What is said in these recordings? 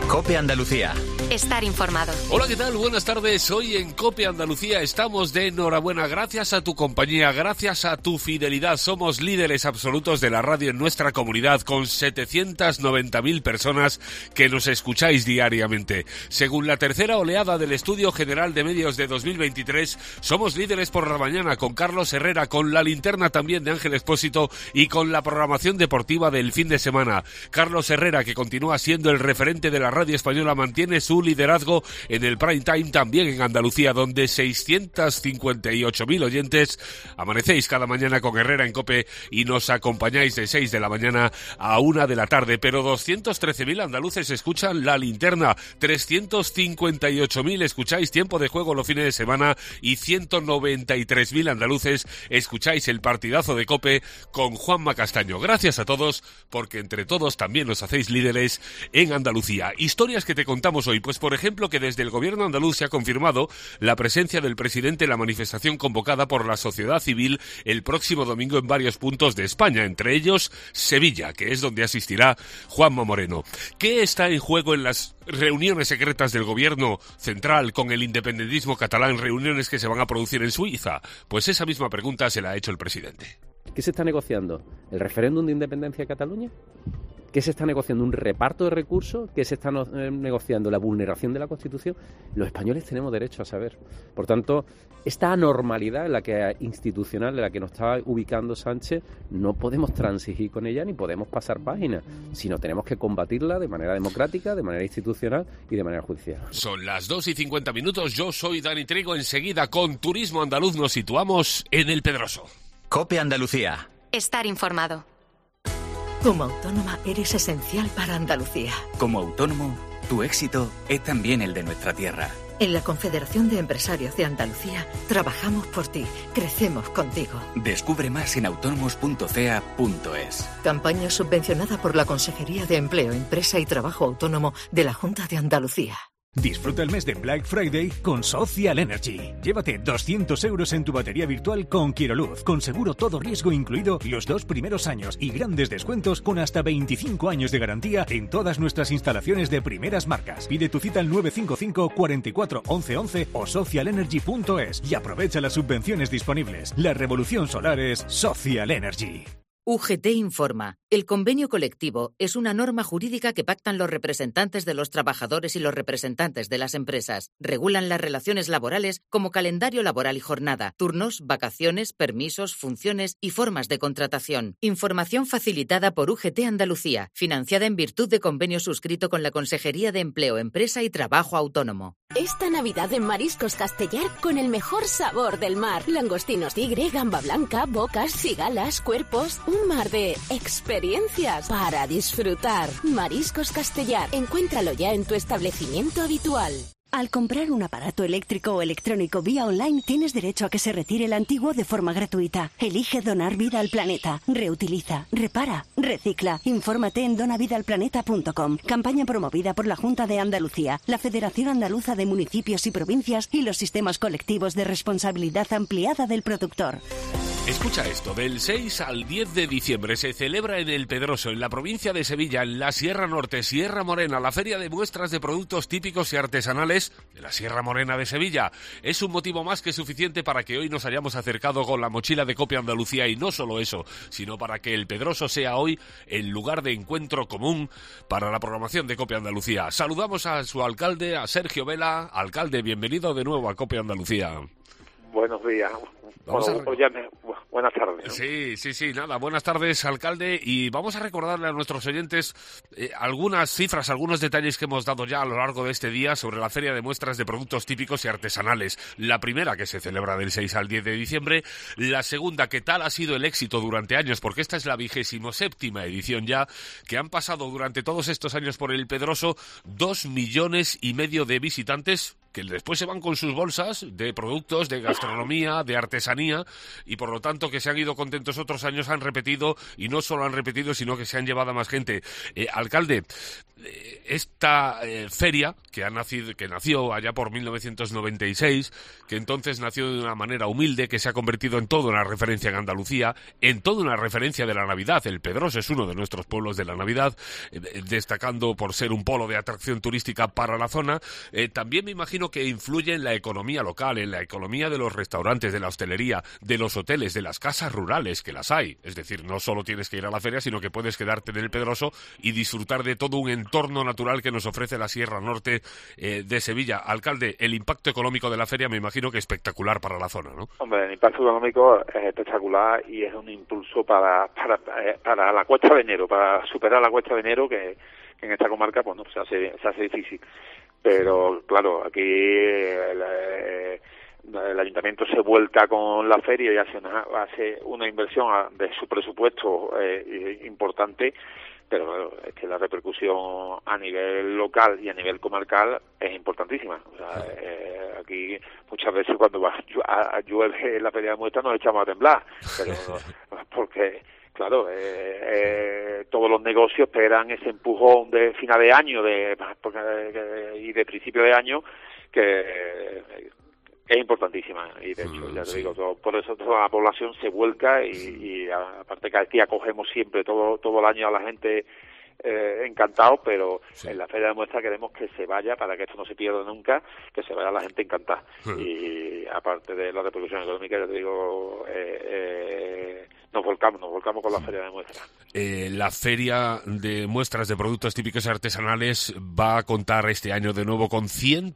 COPE Andalucía. Estar informado. Hola, ¿qué tal? Buenas tardes. Hoy en COPE Andalucía estamos de enhorabuena. Gracias a tu compañía, gracias a tu fidelidad. Somos líderes absolutos de la radio en nuestra comunidad, con 790.000 personas que nos escucháis diariamente. Según la tercera oleada del Estudio General de Medios de 2023, somos líderes por la mañana con Carlos Herrera, con la linterna también de Ángel Expósito y con la programación deportiva del fin de semana. Carlos Herrera, que continúa siendo el referente de la radio española, mantiene su liderazgo en el prime time también en Andalucía, donde 658.000 oyentes amanecéis cada mañana con Herrera en COPE y nos acompañáis de 6 de la mañana a 1 de la tarde. Pero 213.000 andaluces escuchan la linterna, 358.000 escucháis Tiempo de Juego los fines de semana y 193.000 andaluces escucháis el partidazo de COPE con Juanma Castaño. Gracias a todos, porque entre todos también nos hacéis líderes en Andalucía. Historias que te contamos hoy, pues por ejemplo que desde el gobierno andaluz se ha confirmado la presencia del presidente en la manifestación convocada por la sociedad civil el próximo domingo en varios puntos de España, entre ellos Sevilla, que es donde asistirá Juanma Moreno. ¿Qué está en juego en las reuniones secretas del gobierno central con el independentismo catalán, reuniones que se van a producir en Suiza? Pues esa misma pregunta se la ha hecho el presidente. ¿Qué se está negociando? ¿El referéndum de independencia de Cataluña? ¿Qué se está negociando? ¿Un reparto de recursos? ¿Qué se está negociando? ¿La vulneración de la Constitución? Los españoles tenemos derecho a saber. Por tanto, esta anormalidad institucional en la que nos está ubicando Sánchez, no podemos transigir con ella ni podemos pasar página, sino tenemos que combatirla de manera democrática, de manera institucional y de manera judicial. Son las 2:50. Yo soy Dani Trigo. Enseguida, con Turismo Andaluz, nos situamos en El Pedroso. COPE Andalucía. Estar informado. Como autónoma eres esencial para Andalucía. Como autónomo, tu éxito es también el de nuestra tierra. En la Confederación de Empresarios de Andalucía trabajamos por ti, crecemos contigo. Descubre más en autónomos.ca.es. Campaña subvencionada por la Consejería de Empleo, Empresa y Trabajo Autónomo de la Junta de Andalucía. Disfruta el mes de Black Friday con Social Energy. Llévate 200 euros en tu batería virtual con Quiroluz, con seguro todo riesgo incluido los 2 primeros años y grandes descuentos con hasta 25 años de garantía en todas nuestras instalaciones de primeras marcas. Pide tu cita al 955 44 11 11 o socialenergy.es y aprovecha las subvenciones disponibles. La revolución solar es Social Energy. UGT informa. El convenio colectivo es una norma jurídica que pactan los representantes de los trabajadores y los representantes de las empresas. Regulan las relaciones laborales como calendario laboral y jornada, turnos, vacaciones, permisos, funciones y formas de contratación. Información facilitada por UGT Andalucía, financiada en virtud de convenio suscrito con la Consejería de Empleo, Empresa y Trabajo Autónomo. Esta Navidad en Mariscos Castellar con el mejor sabor del mar. Langostinos tigre, gamba blanca, bocas, cigalas, cuerpos... Un mar de experiencias para disfrutar. Mariscos Castellar. Encuéntralo ya en tu establecimiento habitual. Al comprar un aparato eléctrico o electrónico vía online, tienes derecho a que se retire el antiguo de forma gratuita. Elige donar vida al planeta. Reutiliza, repara, recicla. Infórmate en donavidalplaneta.com. Campaña promovida por la Junta de Andalucía, la Federación Andaluza de Municipios y Provincias y los sistemas colectivos de responsabilidad ampliada del productor. Escucha esto, del 6 al 10 de diciembre se celebra en El Pedroso, en la provincia de Sevilla, en la Sierra Norte, Sierra Morena, la feria de muestras de productos típicos y artesanales de la Sierra Morena de Sevilla. Es un motivo más que suficiente para que hoy nos hayamos acercado con la mochila de COPE Andalucía, y no solo eso, sino para que El Pedroso sea hoy el lugar de encuentro común para la programación de COPE Andalucía. Saludamos a su alcalde, a Sergio Vela. Alcalde, bienvenido de nuevo a COPE Andalucía. Buenos días. Buenas tardes. Sí, nada, buenas tardes, alcalde, y vamos a recordarle a nuestros oyentes algunas cifras, algunos detalles que hemos dado ya a lo largo de este día sobre la Feria de Muestras de Productos Típicos y Artesanales. La primera, que se celebra del 6 al 10 de diciembre, la segunda, que tal ha sido el éxito durante años, porque esta es la 27ª edición ya, que han pasado durante todos estos años por El Pedroso 2,5 millones de visitantes que después se van con sus bolsas de productos, de gastronomía, de artesanía, y por lo tanto que se han ido contentos otros años, han repetido, y no solo han repetido, sino que se han llevado a más gente. Alcalde, esta feria que nació allá por 1996, que entonces nació de una manera humilde, que se ha convertido en toda una referencia en Andalucía, en toda una referencia de la Navidad. El Pedroso es uno de nuestros pueblos de la Navidad, destacando por ser un polo de atracción turística para la zona. También me imagino que influye en la economía local, en la economía de los restaurantes, de la hostelería, de los hoteles, de las casas rurales, que las hay. Es decir, no solo tienes que ir a la feria, sino que puedes quedarte en el Pedroso y disfrutar de todo un entorno natural que nos ofrece la Sierra Norte de Sevilla. Alcalde, el impacto económico de la feria me imagino que espectacular para la zona, ¿no? Hombre, el impacto económico es espectacular y es un impulso para la Cuesta de Enero, para superar la Cuesta de Enero, que en esta comarca pues no se hace difícil. Pero claro, aquí el ayuntamiento se vuelca con la feria y hace una inversión de su presupuesto importante, pero claro, es que la repercusión a nivel local y a nivel comarcal es importantísima. O sea, aquí muchas veces cuando llueve la feria de muestras nos echamos a temblar, pero porque claro, todos los negocios esperan ese empujón de final de año y de principio de año, que es importantísima. Y de hecho, ya te digo, por eso toda la población se vuelca y aparte que aquí acogemos siempre todo el año a la gente encantado, pero sí, en la feria de muestra queremos que se vaya, para que esto no se pierda nunca, que se vaya la gente encantada. Y aparte de la repercusión económica, ya te digo, nos volcamos con la feria de muestras. La feria de muestras de productos típicos artesanales va a contar este año de nuevo con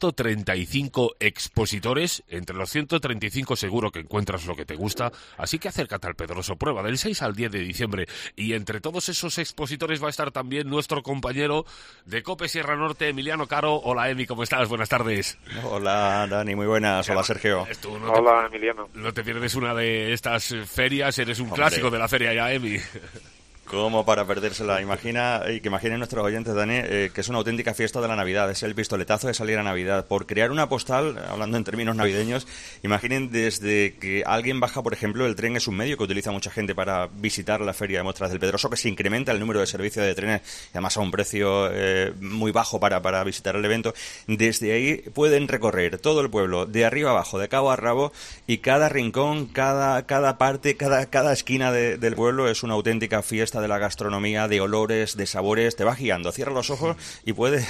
135 expositores. Entre los 135 seguro que encuentras lo que te gusta, así que acércate al Pedroso, prueba del 6 al 10 de diciembre. Y entre todos esos expositores va a estar también nuestro compañero de COPE Sierra Norte, Emiliano Caro. Hola, Emi, ¿cómo estás? Buenas tardes. Hola, Dani, muy buenas. Hola, Sergio. Hola, Emiliano. No te pierdes una de estas ferias, eres un clásico de la feria ya, Emi. ¿Cómo para perdérsela? Imaginen nuestros oyentes, Dani, que es una auténtica fiesta de la Navidad. Es el pistoletazo de salir a Navidad. Por crear una postal, hablando en términos navideños, imaginen desde que alguien baja, por ejemplo, el tren es un medio que utiliza mucha gente para visitar la Feria de Muestras del Pedroso, que se incrementa el número de servicios de trenes, y además a un precio muy bajo para visitar el evento. Desde ahí pueden recorrer todo el pueblo, de arriba a abajo, de cabo a rabo, y cada rincón, cada parte, cada esquina del pueblo es una auténtica fiesta de la gastronomía, de olores, de sabores. Te vas guiando, cierra los ojos y puedes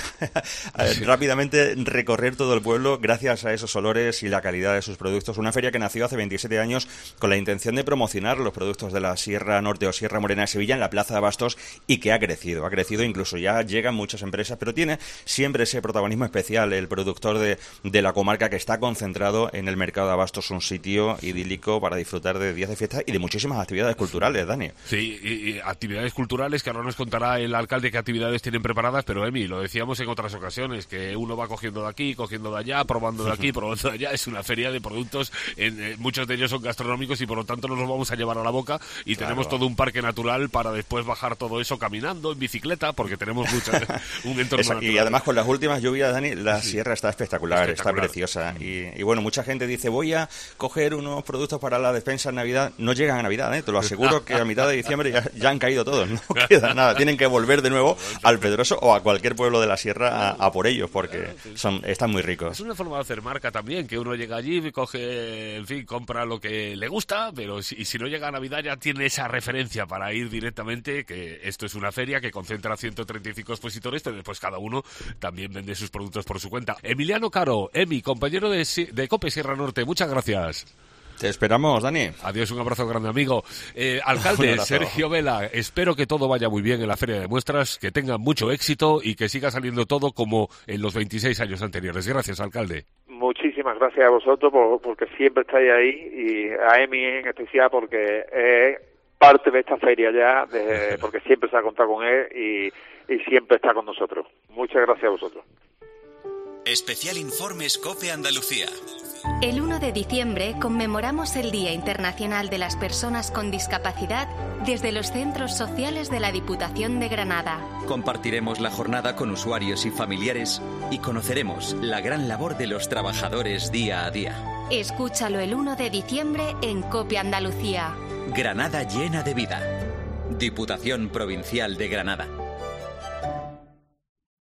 rápidamente recorrer todo el pueblo gracias a esos olores y la calidad de sus productos. Una feria que nació hace 27 años con la intención de promocionar los productos de la Sierra Norte o Sierra Morena de Sevilla en la Plaza de Abastos, y que ha crecido, incluso ya llegan muchas empresas, pero tiene siempre ese protagonismo especial el productor de la comarca, que está concentrado en el mercado de Abastos, un sitio idílico para disfrutar de días de fiesta y de muchísimas actividades culturales, Dani. Sí, y actividades culturales que ahora nos contará el alcalde qué actividades tienen preparadas, pero Emi, lo decíamos en otras ocasiones, que uno va cogiendo de aquí, cogiendo de allá, probando de aquí, probando de allá. Es una feria de productos, muchos de ellos son gastronómicos y por lo tanto nos los vamos a llevar a la boca, y claro, tenemos todo un parque natural para después bajar todo eso caminando, en bicicleta, porque tenemos un entorno natural. Y además con las últimas lluvias, Dani, la sierra está espectacular, está preciosa. Y bueno, mucha gente dice, voy a coger unos productos para la despensa en Navidad. No llegan a Navidad, te lo aseguro que a mitad de diciembre ya han caído todos, no queda nada, tienen que volver de nuevo al Pedroso o a cualquier pueblo de la sierra a por ellos, porque están muy ricos. Es una forma de hacer marca también, que uno llega allí, coge, en fin, compra lo que le gusta, pero si no llega a Navidad ya tiene esa referencia para ir directamente, que esto es una feria que concentra 135 expositores, pero después cada uno también vende sus productos por su cuenta. Emiliano Caro, Emi, compañero de COPE Sierra Norte, muchas gracias. Te esperamos, Dani. Adiós, un abrazo grande, amigo. Alcalde Sergio Vela, espero que todo vaya muy bien en la Feria de Muestras, que tengan mucho éxito y que siga saliendo todo como en los 26 años anteriores. Gracias, alcalde. Muchísimas gracias a vosotros porque siempre estáis ahí, y a Emi en especial porque es parte de esta feria ya, porque siempre se ha contado con él y siempre está con nosotros. Muchas gracias a vosotros. Especial Informes COPE Andalucía. El 1 de diciembre conmemoramos el Día Internacional de las Personas con Discapacidad desde los centros sociales de la Diputación de Granada. Compartiremos la jornada con usuarios y familiares y conoceremos la gran labor de los trabajadores día a día. Escúchalo el 1 de diciembre en COPE Andalucía. Granada llena de vida. Diputación Provincial de Granada.